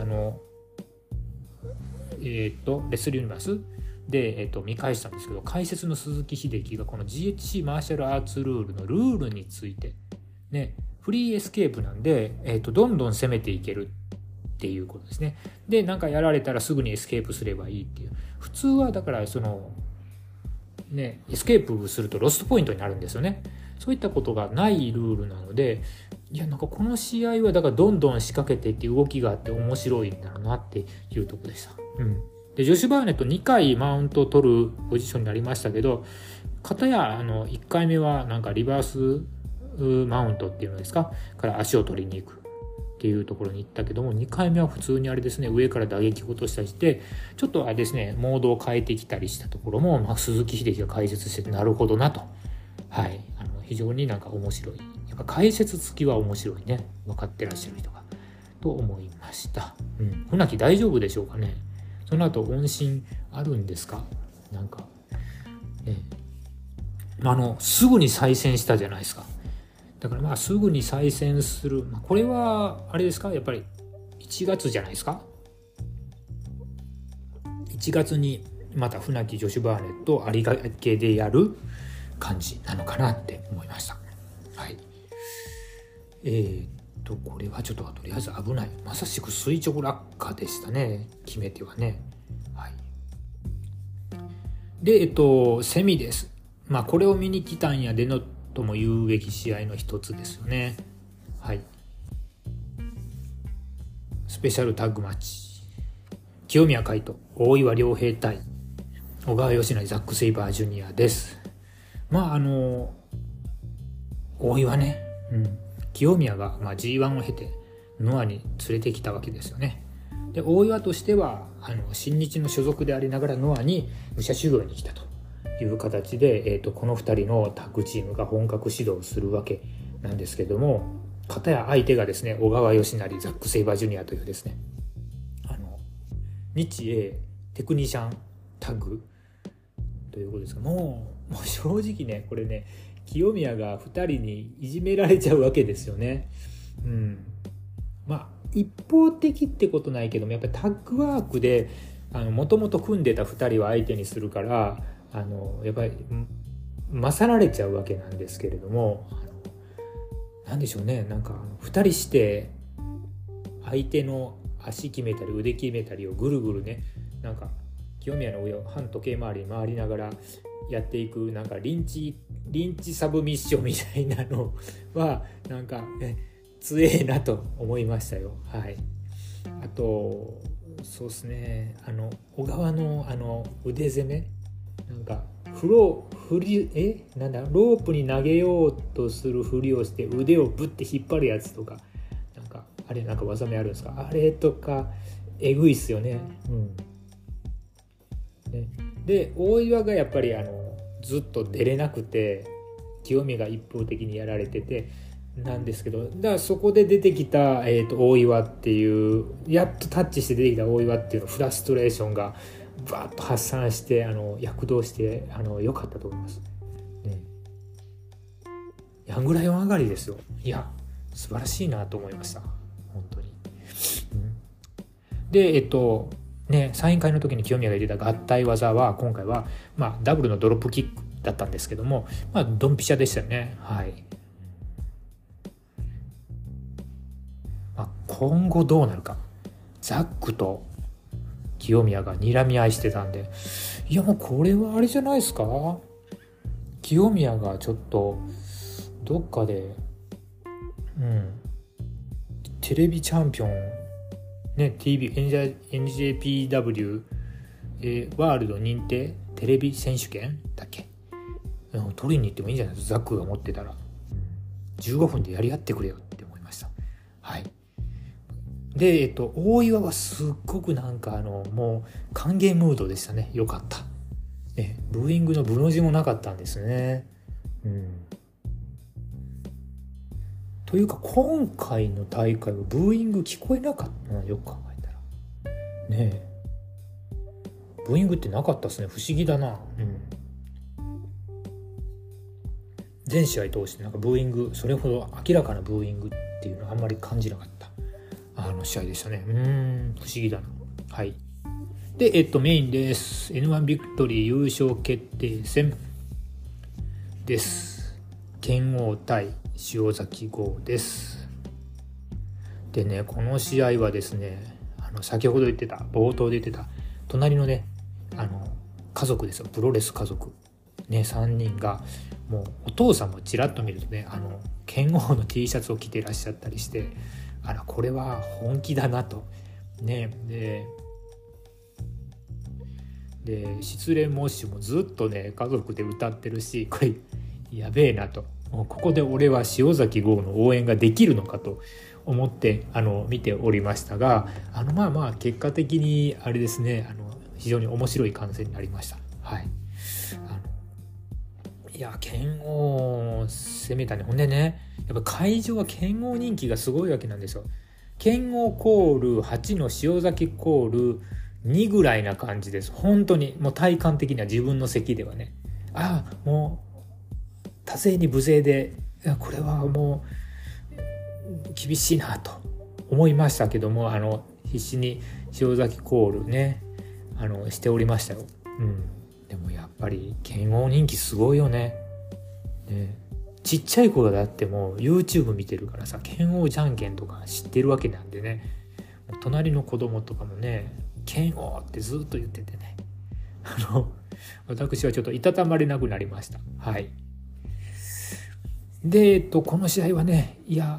レスリーユニバースで、見返したんですけど、解説の鈴木秀樹がこの GHC マーシャルアーツルールのルールについてね、フリーエスケープなんで、どんどん攻めていけるっていうことですね。で、なんかやられたらすぐにエスケープすればいいっていう。普通はだからそのね、エスケープするとロストポイントになるんですよね。そういったことがないルールなので、いやなんかこの試合はだからどんどん仕掛けてっていう動きがあって面白いんだろうなっていうところでした。でジョシュ・バーネット2回マウントを取るポジションになりましたけど、片や1回目はなんかリバースマウントっていうのですかから足を取りに行くっていうところに行ったけども、2回目は普通にあれですね、上から打撃を落としたりしてちょっとあれですね、モードを変えてきたりしたところも、鈴木秀樹が解説しててなるほどなと、はい、非常になんか面白い、やっぱ解説付きは面白いね、分かってらっしゃる人がと思いました。船木大丈夫でしょうかね。その後音信あるんですか。なんか、すぐに再戦したじゃないですか。だからすぐに再戦する、これはあれですか、やっぱり1月じゃないですか。1月にまた船木、ジョシュ・バーネット有明でやる感じなのかなって思いました。はい。これはちょっととりあえず危ない、まさしく垂直落下でしたね、決め手はね。はい。でセミです。これを見に来たんやでのとも言うべき試合の一つですよね。はい。スペシャルタッグマッチ、清宮海斗、大岩良平対小川義成、ザック・セイバージュニアです。大岩ね、清宮がG1 を経てノアに連れてきたわけですよね。で大岩としては新日の所属でありながらノアに武者修行に来たという形で、この2人のタッグチームが本格始動するわけなんですけども、片や相手がですね、小川義成、ザック・セイバージュニアというですね、日英テクニシャンタッグということですが、もう正直ね、これね、清宮が2人にいじめられちゃうわけですよね。一方的ってことないけども、やっぱりタッグワークでもともと組んでた2人を相手にするからやっぱり勝られちゃうわけなんですけれども、なんでしょうね、なんか2人して相手の足決めたり腕決めたりをぐるぐるね、なんか清宮の上を反時計回りに回りながらやっていく、なんかリンチサブミッションみたいなのはなんか強えなと思いましたよ。はい。あとそうですね、小川の腕攻め、なんかロープに投げようとするふりをして腕をぶって引っ張るやつとか、なんかあれなんか技名あるんですか、あれとかえぐいっすよね。で大岩がやっぱりずっと出れなくて清宮が一方的にやられててなんですけど、だからそこで出てきた、大岩っていう、やっとタッチして出てきた大岩っていうのフラストレーションがバーッと発散して躍動して良かったと思います、ね。ヤングライオン上がりですよ。いや素晴らしいなと思いました本当に。でサイン会の時に清宮が入れた合体技は今回はダブルのドロップキックだったんですけども、ドンピシャでしたよね。はい。今後どうなるか、ザックと清宮が睨み合いしてたんで、いやもうこれはあれじゃないですか、清宮がちょっとどっかでテレビチャンピオンね、NJPW ワールド認定テレビ選手権だっけ、取りに行ってもいいんじゃないですか、ザックが持ってたら。15分でやり合ってくれよって思いました。はい。で、大岩はすっごくなんかもう歓迎ムードでしたね。よかった。ブーイングのブの字もなかったんですね。というか今回の大会はブーイング聞こえなかったな、よく考えたら。ねえ。ブーイングってなかったですね。不思議だな。全試合通してなんかブーイング、それほど明らかなブーイングっていうのはあんまり感じなかった試合でしたね。不思議だな。はい。で、メインです。N1 ビクトリー優勝決定戦です。剣王対塩崎豪です。でね、この試合はですね、先ほど冒頭で言ってた隣のね、家族ですよ、プロレス家族ね、3人がもうお父さんもちらっと見るとね、剣王の T シャツを着てらっしゃったりして、これは本気だなとね。で失恋モッシュもずっとね家族で歌ってるし、これやべえなと、もうここで俺は塩崎豪の応援ができるのかと思って見ておりましたが、まあ結果的にあれですね、非常に面白い観戦になりました。はい。いや剣王攻めたね。ほんでね、やっぱ会場は剣王人気がすごいわけなんですよ。剣王コール8の塩崎コール2ぐらいな感じです。本当にもう体感的には自分の席ではね、もう多勢に無勢で、これはもう厳しいなと思いましたけども、必死に塩崎コールねしておりましたよ。でもやっぱり剣王人気すごいよね。ちっちゃい子がだってもう YouTube 見てるからさ、剣王じゃんけんとか知ってるわけなんでね、隣の子供とかもね剣王ってずっと言っててね、私はちょっといたたまれなくなりました。はい。でこの試合はね、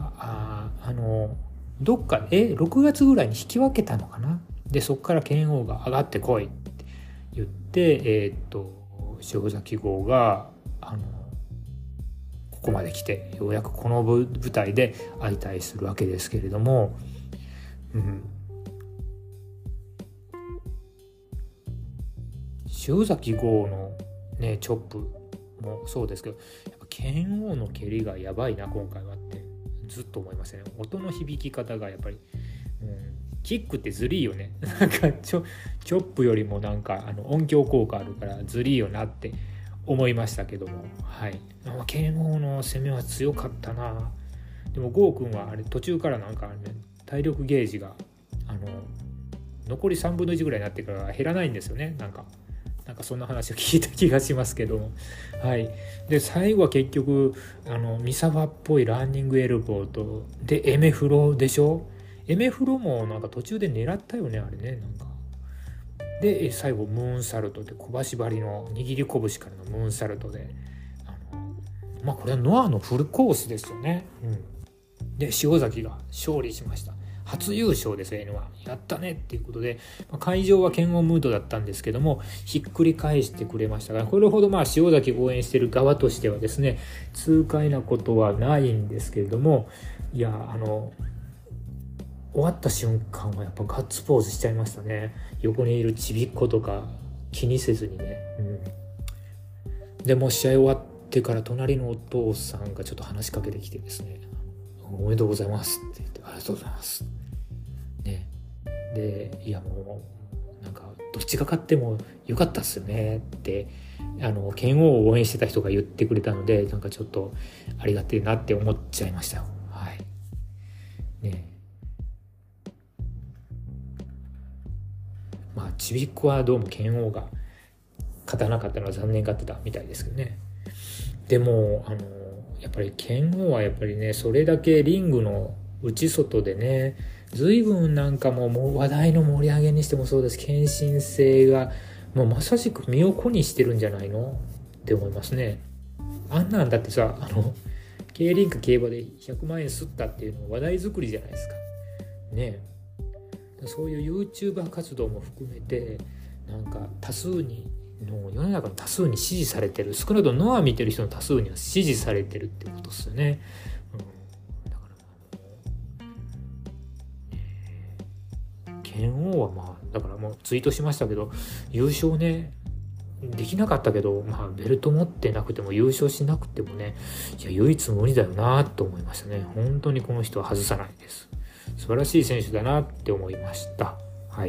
どっか6月ぐらいに引き分けたのかな。でそこから剣王が上がってこいって言って塩崎豪がここまで来てようやくこの舞台で相対するわけですけれども、塩崎豪のねチョップもそうですけど、やっぱ剣王の蹴りがやばいな今回はってずっと思いますね。音の響き方がやっぱり、キックってずりーよね。なんかチョップよりもなんか音響効果あるからずりーよなって思いましたけども、はい。剣王の攻めは強かったな。でも豪君はあれ途中からなんか、体力ゲージが残り3分の1ぐらいになってから減らないんですよね。なんかそんな話を聞いた気がしますけども、はい。で最後は結局三沢っぽいランニングエルボーとでエメフロでしょ。エメフロもなんか途中で狙ったよね、あれね。なんかで最後ムーンサルトで小橋張りの握り拳からのムーンサルトでこれはノアのフルコースですよね。で塩崎が勝利しました。初優勝です。N1 やったねっていうことで、会場は剣王ムードだったんですけどもひっくり返してくれましたが、これほど塩崎を応援している側としてはですね痛快なことはないんですけれども、いや終わった瞬間はやっぱガッツポーズしちゃいましたね。横にいるちびっ子とか気にせずにね、でも試合終わってから隣のお父さんがちょっと話しかけてきてですね、おめでとうございますって言って、ありがとうございますね。でいやもうなんかどっちが勝ってもよかったっすよねって剣王を応援してた人が言ってくれたので、なんかちょっとありがてえなって思っちゃいましたよ。はいね。ちびっ子はどうも剣王が勝たなかったのは残念がってたみたいですけどね。でもやっぱり剣王はやっぱりねそれだけリングの内外でね随分なんかもう話題の盛り上げにしてもそうです、献身性がもうまさしく身を粉にしてるんじゃないのって思いますね。あんなんだってさ競輪か競馬で100万円吸ったっていうのは話題作りじゃないですかね。そういう YouTuber 活動も含めてなんか世の中の多数に支持されてる、少なくともノア見てる人の多数には支持されてるってことですよね。だから剣王はだからもうツイートしましたけど、優勝ねできなかったけど、ベルト持ってなくても優勝しなくてもね、いや唯一無二だよなと思いましたね。本当にこの人は外さないです。素晴らしい選手だなって思いました。はい。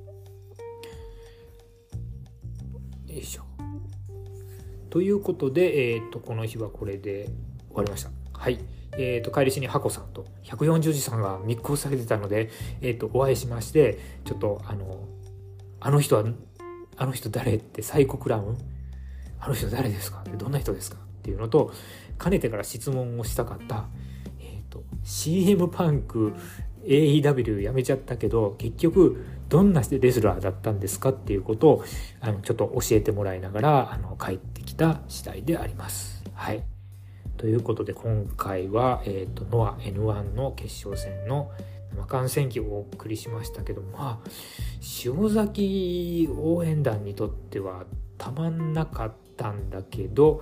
よいしょ。ということで、この日はこれで終わりました。はい。帰りしにハコさんと140字さんが密航されてたので、お会いしまして、ちょっとあの人誰ってサイコクラウンあの人誰ですかってどんな人ですかっっていうのと、かねてから質問をしたかった、CM パンク AEW やめちゃったけど結局どんなレスラーだったんですかっていうことをちょっと教えてもらいながら帰ってきた次第であります。はい。ということで今回は、ノア N1 の決勝戦の生観戦記をお送りしましたけど、塩崎応援団にとってはたまんなかったんだけど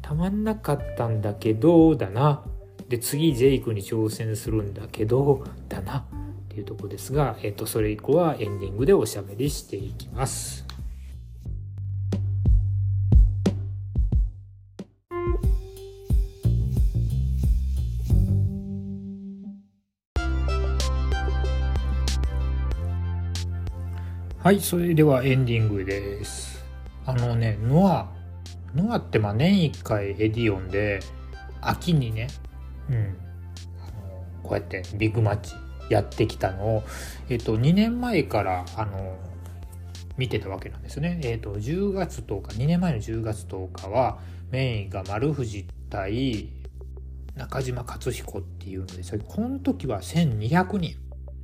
だな。で次ジェイクに挑戦するんだけどだなっていうところですが、それ以降はエンディングでおしゃべりしていきます。はい、それではエンディングです。ノアって年1回エディオンで秋にね、こうやってビッグマッチやってきたのを、2年前から見てたわけなんですね。10月10日、2年前の10月10日はメインが丸藤対中島克彦っていうので、この時は1200人、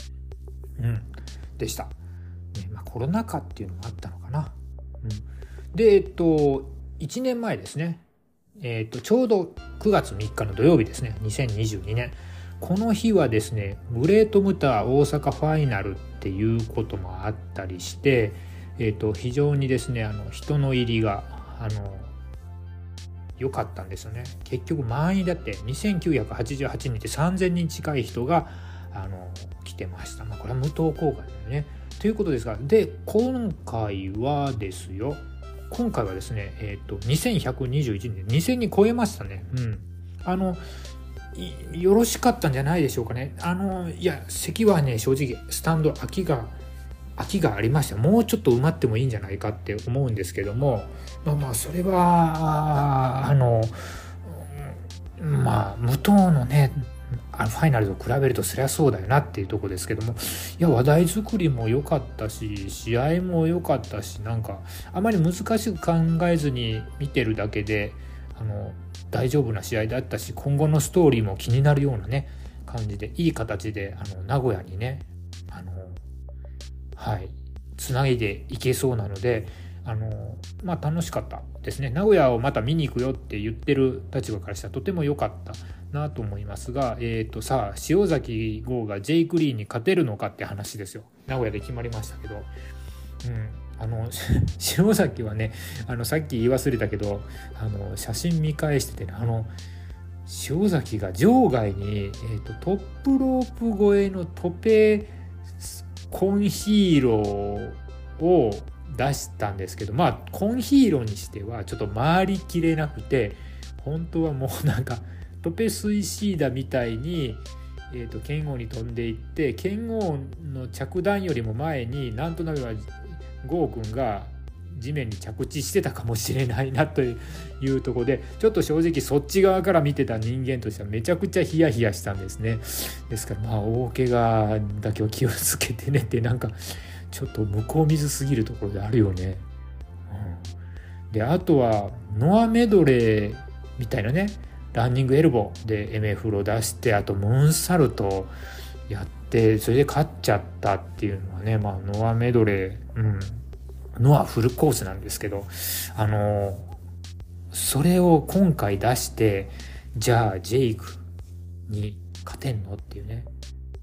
でした。コロナ禍っていうのもあったのかな。で、1年前ですね。ちょうど9月3日の土曜日ですね。2022年。この日はですね、グレートムタ大阪ファイナルっていうこともあったりして、非常にですね、人の入りが、良かったんですよね。結局満員だって2988人って3000人近い人が、来てました。これは無党効果だよね。ということですが、で、今回はですね、2121人で2000人超えましたね。よろしかったんじゃないでしょうかね。いや、席はね、正直、スタンド空きがありました。もうちょっと埋まってもいいんじゃないかって思うんですけども、それは、無党のね、ファイナルと比べるとそりゃそうだよなっていうところですけども、いや話題作りも良かったし試合も良かったし、あまり難しく考えずに見てるだけで大丈夫な試合だったし、今後のストーリーも気になるようなね感じで、いい形で名古屋にねつないでいけそうなので、楽しかったですね。名古屋をまた見に行くよって言ってる立場からしたらとても良かったなと思いますが、さあ塩崎豪がジェイク・リーに勝てるのかって話ですよ。名古屋で決まりましたけど、塩崎はね、さっき言い忘れたけど写真見返しててね、塩崎が場外に、トップロープ越えのトペコンヒーローを出したんですけど、コンヒーローにしてはちょっと回りきれなくて、本当はもうトペスイシーダみたいに、剣王に飛んでいって、剣王の着弾よりも前になんとなくゴー君が地面に着地してたかもしれないなというところで、ちょっと正直そっち側から見てた人間としてはめちゃくちゃヒヤヒヤしたんですね。ですから大怪我だけは気をつけてねって、ちょっと向こう水すぎるところであるよね。で、あとはノアメドレーみたいなね、ランニングエルボーで MF ロ出して、あとムーンサルトやって、それで勝っちゃったっていうのはね、ノアメドレー、ノアフルコースなんですけど、それを今回出して、じゃあジェイクに勝てんのっていうね、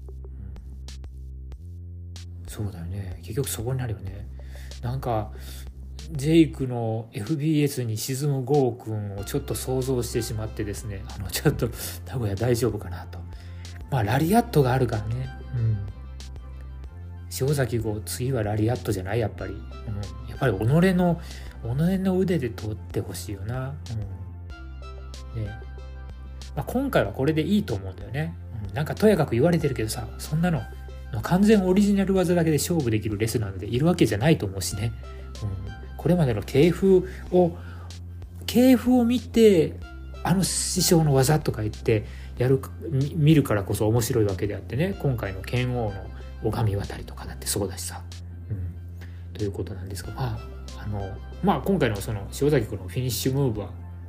そうだよね、結局そこになるよね。ジェイクの FBS に沈むゴー君をちょっと想像してしまってですね、ちょっと名古屋大丈夫かなと。ラリアットがあるからね、塩崎号次はラリアットじゃない、やっぱり、やっぱり己の腕で取ってほしいよな。今回はこれでいいと思うんだよね。とやかく言われてるけどさ、そんなの完全オリジナル技だけで勝負できるレスラーでいるわけじゃないと思うしね。これまでの系譜を見て、師匠の技とか言って見るからこそ面白いわけであってね、今回の剣王の拝み渡りとかだってそうだしさ、ということなんですが、今回のその塩崎君のフィニッシュムーブは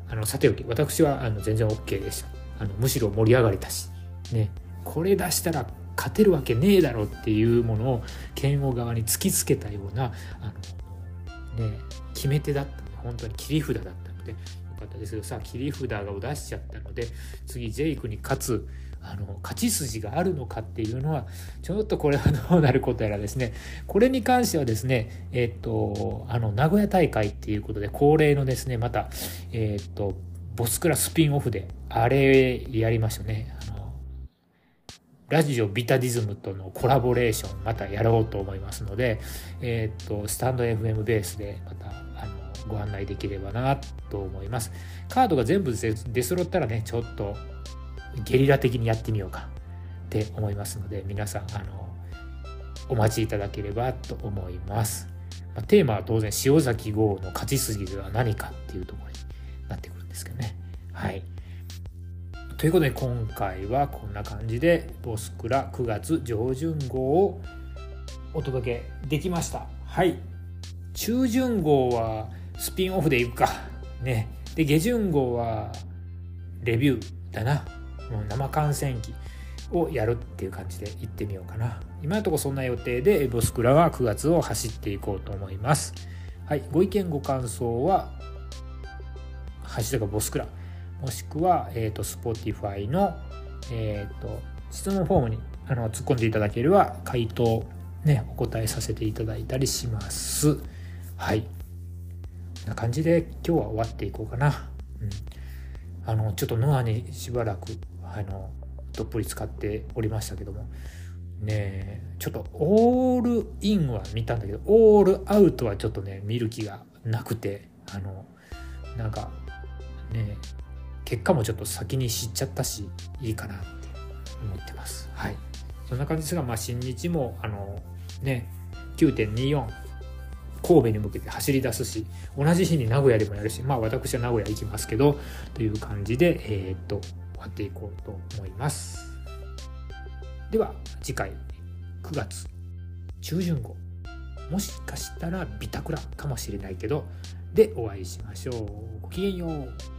さておき、私は全然 OK でした。むしろ盛り上がれたし、ね、これ出したら勝てるわけねえだろっていうものを剣王側に突きつけたような決め手だったので、本当に切り札だったのでよかったですけど、さあ切り札を出しちゃったので、次ジェイクに勝ち筋があるのかっていうのはちょっとこれはどうなることやらですね。これに関してはですね、名古屋大会っていうことで恒例のですね、またボスクラスピンオフであれやりましたね。ラジオビタディズムとのコラボレーションまたやろうと思いますので、スタンド FM ベースでまたご案内できればなと思います。カードが全部出揃ったらね、ちょっとゲリラ的にやってみようかって思いますので、皆さんお待ちいただければと思います。テーマは当然塩崎豪の勝ち筋は何かっていうところになってくるんですけどね。はい。ということで今回はこんな感じでボスクラ9月上旬号をお届けできました。はい。中旬号はスピンオフでいくかね。で下旬号はレビューだな。生観戦記をやるっていう感じで行ってみようかな。今のところそんな予定でボスクラは9月を走っていこうと思います。はい。ご意見ご感想はハッシュタグボスクラもしくは、Spotify の、質問フォームに突っ込んでいただければ回答、ね、お答えさせていただいたりします。はい。こんな感じで今日は終わっていこうかな。ちょっとノアにしばらくどっぷり使っておりましたけどもね、ちょっとオールインは見たんだけどオールアウトはちょっとね見る気がなくてなんかね結果もちょっと先に知っちゃったしいいかなって思ってます。はい。そんな感じですが、新日も9.24 神戸に向けて走り出すし、同じ日に名古屋でもやるし、私は名古屋行きますけどという感じで終わっていこうと思います。では次回9月中旬号、もしかしたらビタクラかもしれないけどでお会いしましょう。ごきげんよう。